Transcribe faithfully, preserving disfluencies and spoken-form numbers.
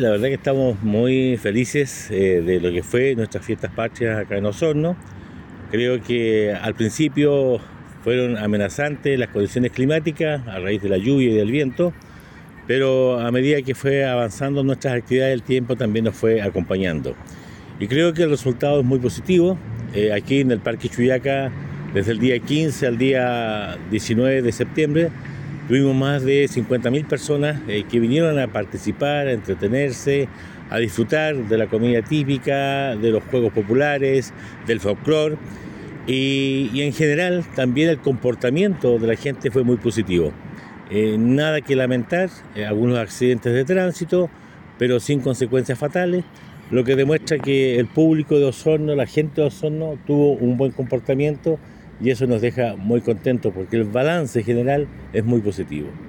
la verdad que estamos muy felices eh, de lo que fue nuestras fiestas patrias acá en Osorno. Creo que al principio fueron amenazantes las condiciones climáticas a raíz de la lluvia y del viento, pero a medida que fue avanzando nuestras actividades, el tiempo también nos fue acompañando. Y creo que el resultado es muy positivo. Eh, aquí en el Parque Chuyaca, desde el día quince al día diecinueve de septiembre, tuvimos más de cincuenta mil personas eh, que vinieron a participar, a entretenerse, a disfrutar de la comida típica, de los juegos populares, del folclore. Y, y en general también el comportamiento de la gente fue muy positivo. Eh, nada que lamentar, eh, algunos accidentes de tránsito, pero sin consecuencias fatales, lo que demuestra que el público de Osorno, la gente de Osorno, tuvo un buen comportamiento y eso nos deja muy contentos porque el balance general es muy positivo.